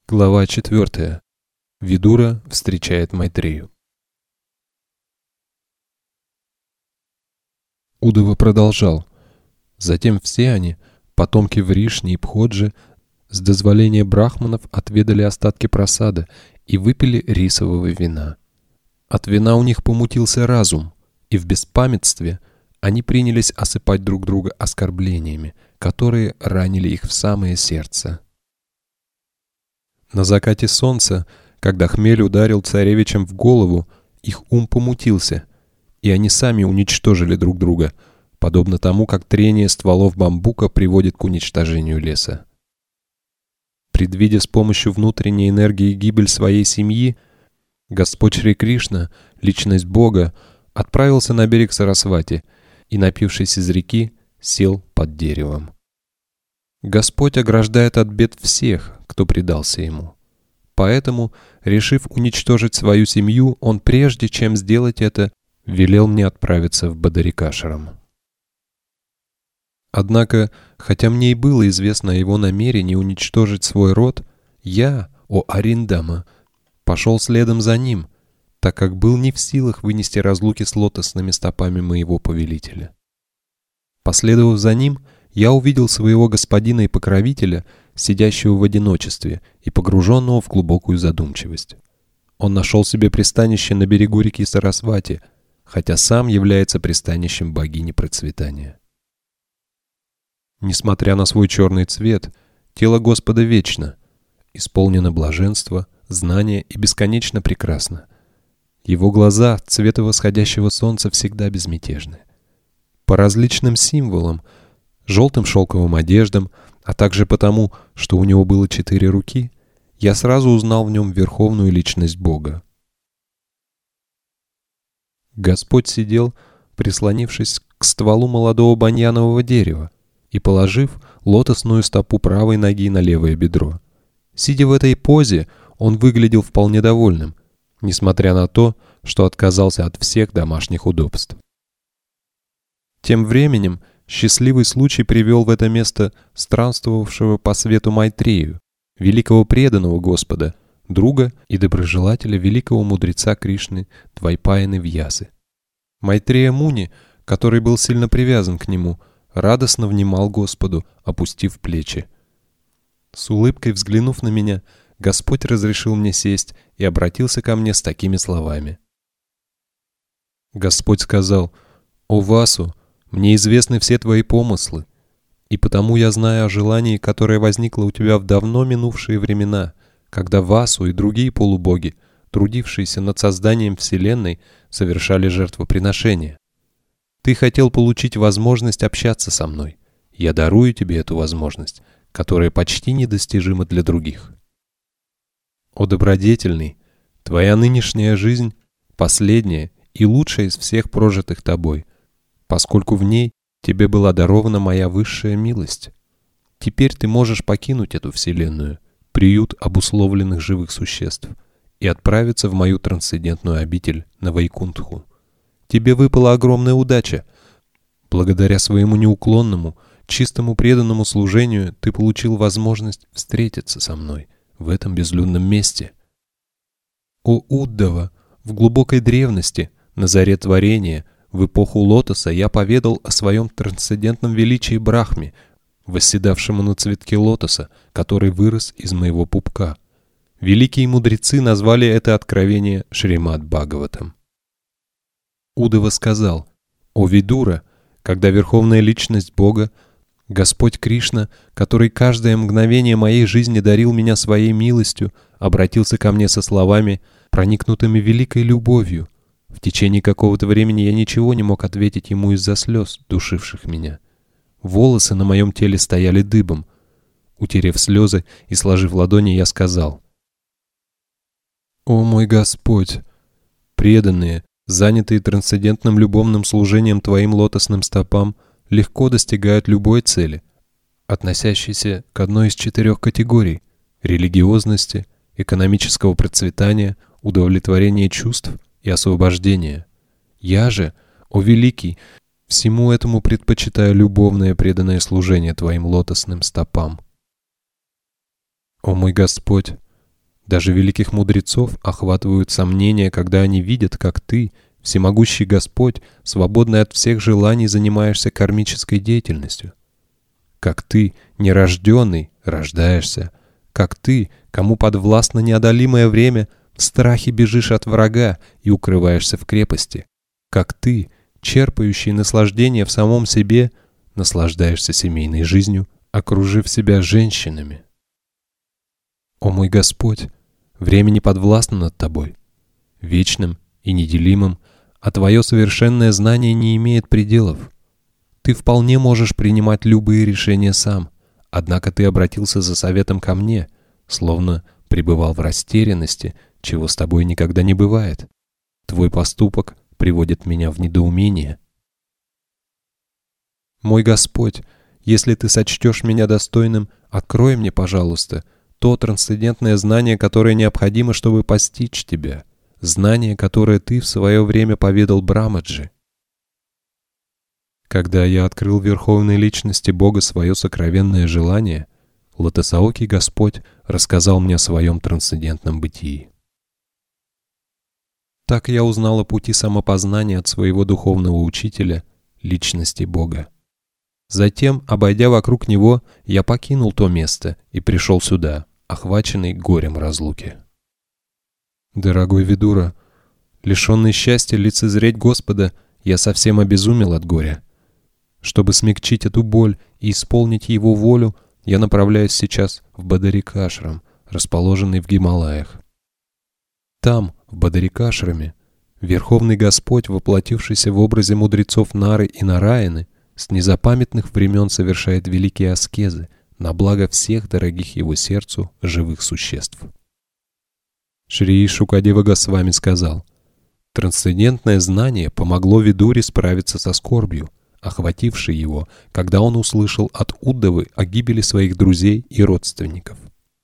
Глава 4. Видура встречает Майтрею. Удава продолжал. Затем все они, потомки Вришни и Пходжи, с дозволения брахманов отведали остатки прасада и выпили рисового вина. От вина у них помутился разум, и в беспамятстве они принялись осыпать друг друга оскорблениями, которые ранили их в самое сердце. На закате солнца, когда хмель ударил царевичам в голову, их ум помутился, и они сами уничтожили друг друга, подобно тому, как трение стволов бамбука приводит к уничтожению леса. Предвидя с помощью внутренней энергии гибель своей семьи, Господь Шри Кришна, личность Бога, отправился на берег Сарасвати и, напившись из реки, сел под деревом. Господь ограждает от бед всех, кто предался Ему. Поэтому, решив уничтожить свою семью, Он, прежде чем сделать это, велел мне отправиться в Бадарикашрам. Однако, хотя мне и было известно о Его намерении уничтожить свой род, я, о Ариндама, пошел следом за Ним, так как был не в силах вынести разлуки с лотосными стопами моего повелителя. Последовав за Ним, я увидел своего господина и покровителя, сидящего в одиночестве и погруженного в глубокую задумчивость. Он нашел себе пристанище на берегу реки Сарасвати, хотя сам является пристанищем богини процветания. Несмотря на свой черный цвет, тело Господа вечно, исполнено блаженства, знания и бесконечно прекрасно. Его глаза цвета восходящего солнца всегда безмятежны. По различным символам, желтым шелковым одеждам, а также потому, что у него было 4 руки, я сразу узнал в нем верховную личность Бога. Господь сидел, прислонившись к стволу молодого баньянового дерева и положив лотосную стопу правой ноги на левое бедро. Сидя в этой позе, он выглядел вполне довольным, несмотря на то, что отказался от всех домашних удобств. Тем временем счастливый случай привел в это место странствовавшего по свету Майтрею, великого преданного Господа, друга и доброжелателя великого мудреца Кришны Двайпаяны Вьясы. Майтрея Муни, который был сильно привязан к нему, радостно внимал Господу, опустив плечи. С улыбкой взглянув на меня, Господь разрешил мне сесть и обратился ко мне с такими словами. Господь сказал: «О Васу, мне известны все твои помыслы, и потому я знаю о желании, которое возникло у тебя в давно минувшие времена, когда Васу и другие полубоги, трудившиеся над созданием Вселенной, совершали жертвоприношения. Ты хотел получить возможность общаться со мной. Я дарую тебе эту возможность, которая почти недостижима для других. О добродетельный, твоя нынешняя жизнь — последняя и лучшая из всех прожитых тобой, поскольку в ней тебе была дарована моя высшая милость. Теперь ты можешь покинуть эту вселенную, приют обусловленных живых существ, и отправиться в мою трансцендентную обитель на Вайкунтху. Тебе выпала огромная удача. Благодаря своему неуклонному, чистому преданному служению ты получил возможность встретиться со мной в этом безлюдном месте. О Уддава, в глубокой древности, на заре творения, в эпоху лотоса я поведал о своем трансцендентном величии Брахме, восседавшему на цветке лотоса, который вырос из моего пупка. Великие мудрецы назвали это откровение Шримад Бхагаватам. Удава сказал: «О Видура, когда верховная личность Бога, Господь Кришна, который каждое мгновение моей жизни дарил меня своей милостью, обратился ко мне со словами, проникнутыми великой любовью. В течение какого-то времени я ничего не мог ответить ему из-за слез, душивших меня. Волосы на моем теле стояли дыбом. Утерев слезы и сложив ладони, я сказал: «О мой Господь, преданные, занятые трансцендентным любовным служением Твоим лотосным стопам, легко достигают любой цели, относящейся к одной из 4 категорий — религиозности, экономического процветания, удовлетворения чувств и освобождения. Я же, о великий, всему этому предпочитаю любовное преданное служение Твоим лотосным стопам. О мой Господь, Даже великих мудрецов охватывают сомнения, когда они видят, как ты, всемогущий Господь, свободный от всех желаний, занимаешься кармической деятельностью. Как ты, нерожденный, рождаешься. Как ты, кому подвластно неодолимое время, в страхе бежишь от врага и укрываешься в крепости. Как ты, черпающий наслаждение в самом себе, наслаждаешься семейной жизнью, окружив себя женщинами. О мой Господь, время не подвластно над тобой, вечным и неделимым, а твое совершенное знание не имеет пределов. Ты вполне можешь принимать любые решения сам, однако ты обратился за советом ко мне, словно пребывал в растерянности, чего с тобой никогда не бывает. Твой поступок приводит меня в недоумение. Мой Господь, если ты сочтешь меня достойным, открой мне, пожалуйста, то трансцендентное знание, которое необходимо, чтобы постичь тебя, знание, которое ты в свое время поведал Брамаджи. Когда я открыл Верховной Личности Бога свое сокровенное желание, Лотосаокий Господь рассказал мне о своем трансцендентном бытии. Так я узнал о пути самопознания от своего духовного учителя, Личности Бога. Затем, обойдя вокруг него, я покинул то место и пришел сюда, охваченный горем разлуки. Дорогой Видура, лишенный счастья лицезреть Господа, я совсем обезумел от горя. Чтобы смягчить эту боль и исполнить его волю, я направляюсь сейчас в Бадарикашрам, расположенный в Гималаях. Там, в Бадарикашраме, Верховный Господь, воплотившийся в образе мудрецов Нары и Нараяны, с незапамятных времен совершает великие аскезы на благо всех дорогих его сердцу живых существ. Шри Шукадева Госвами сказал: «Трансцендентное знание помогло Видуре справиться со скорбью, охватившей его, когда он услышал от Уддавы о гибели своих друзей и родственников.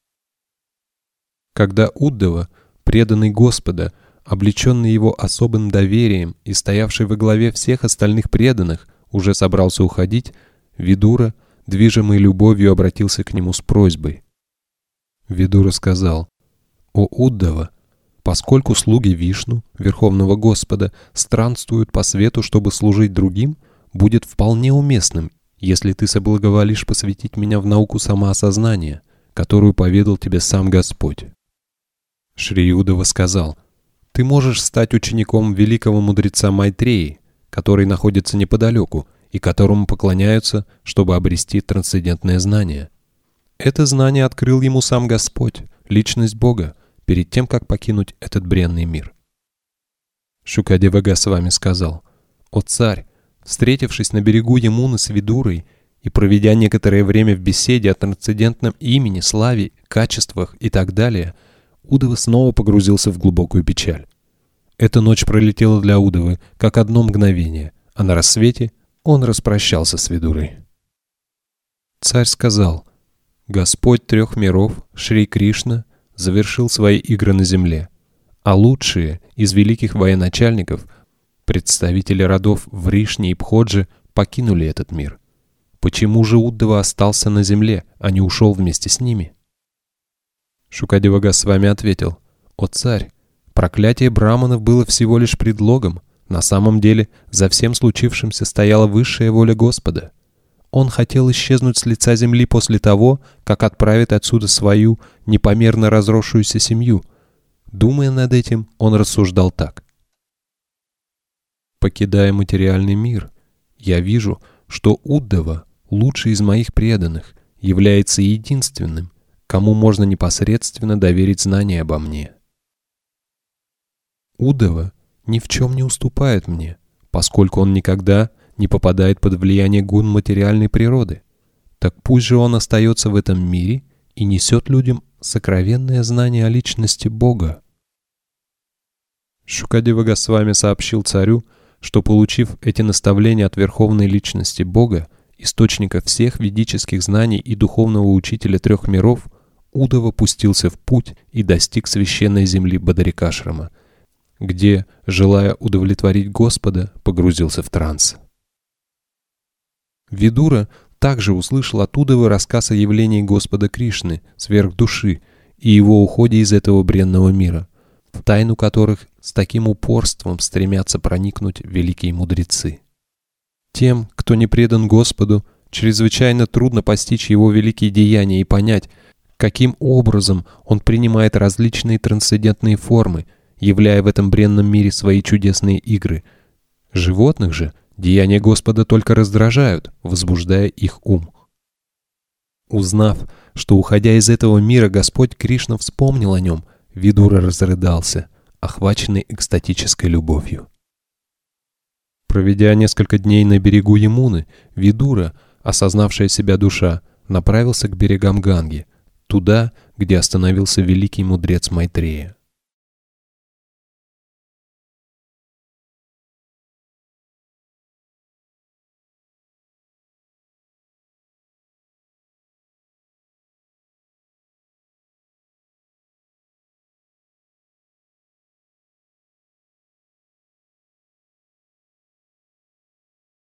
Когда Уддава, преданный Господа, облеченный его особым доверием и стоявший во главе всех остальных преданных, уже собрался уходить, Видура, движимый любовью, обратился к нему с просьбой. Видура сказал: «О Уддава, поскольку слуги Вишну, Верховного Господа, странствуют по свету, чтобы служить другим, будет вполне уместным, если ты соблаговолишь посвятить меня в науку самоосознания, которую поведал тебе сам Господь». Шри Уддава сказал: «Ты можешь стать учеником великого мудреца Майтреи, который находится неподалеку и которому поклоняются, чтобы обрести трансцендентное знание. Это знание открыл ему сам Господь, Личность Бога, перед тем, как покинуть этот бренный мир». Шукадева Госвами сказал: «О царь, встретившись на берегу Ямуны с Видурой и проведя некоторое время в беседе о трансцендентном имени, славе, качествах и так далее, Уддава снова погрузился в глубокую печаль. Эта ночь пролетела для Уддавы как одно мгновение, а на рассвете он распрощался с Видурой. Царь сказал: «Господь трех миров, Шри Кришна, завершил свои игры на земле, а лучшие из великих военачальников, представители родов Вришни и Пходжи, покинули этот мир. Почему же Уддава остался на земле, а не ушел вместе с ними?» Шукадева Госвами ответил: «О царь, проклятие браманов было всего лишь предлогом. На самом деле, за всем случившимся стояла высшая воля Господа. Он хотел исчезнуть с лица земли после того, как отправит отсюда свою непомерно разросшуюся семью. Думая над этим, он рассуждал так: покидая материальный мир, я вижу, что Уддава, лучший из моих преданных, является единственным, кому можно непосредственно доверить знания обо мне. Уддава ни в чем не уступает мне, поскольку он никогда не попадает под влияние гун материальной природы. Так пусть же он остается в этом мире и несет людям сокровенное знание о личности Бога». Шукадева Госвами сообщил царю, что, получив эти наставления от Верховной Личности Бога, источника всех ведических знаний и духовного учителя трех миров, Уддава пустился в путь и достиг священной земли Бадарикашрама, где, желая удовлетворить Господа, погрузился в транс. Видура также услышал от Уддавы рассказ о явлении Господа Кришны, сверхдуши, и его уходе из этого бренного мира, в тайну которых с таким упорством стремятся проникнуть великие мудрецы. Тем, кто не предан Господу, чрезвычайно трудно постичь его великие деяния и понять, каким образом он принимает различные трансцендентные формы, являя в этом бренном мире свои чудесные игры. Животных же деяния Господа только раздражают, возбуждая их ум. Узнав, что, уходя из этого мира, Господь Кришна вспомнил о нем, Видура разрыдался, охваченный экстатической любовью. Проведя несколько дней на берегу Ямуны, Видура, осознавшая себя душа, направился к берегам Ганги, туда, где остановился великий мудрец Майтрея.